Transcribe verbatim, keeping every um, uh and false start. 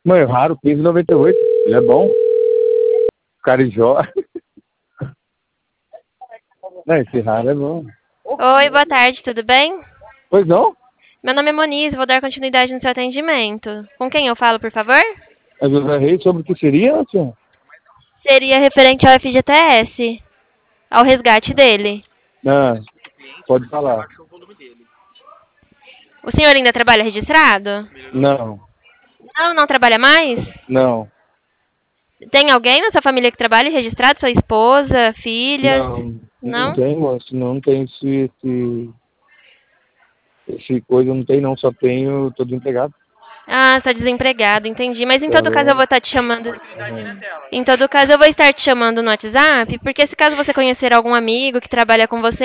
Mãe, raro, quinze e noventa e oito. Ele é bom. Carijó. Não, esse raro é bom. Oi, boa tarde, tudo bem? Pois não? Meu nome é Moniz, vou dar continuidade no seu atendimento. Com quem eu falo, por favor? A José Reis, sobre o que seria, senhor? Seria referente ao F G T S, ao resgate dele. Ah, pode falar. O senhor ainda trabalha registrado? Não, Não, não trabalha mais? não, Tem alguém na sua família que trabalha registrado? Sua esposa, filhas? não. Não Não? tem, moço. Não tem esse, esse, esse coisa, não tem não. Só tenho, tô desempregado. Ah, está desempregado, entendi. Mas em todo caso eu Então, vou estar te chamando. é, Em todo caso eu vou estar te chamando no WhatsApp, porque se caso você conhecer algum amigo que trabalha com você,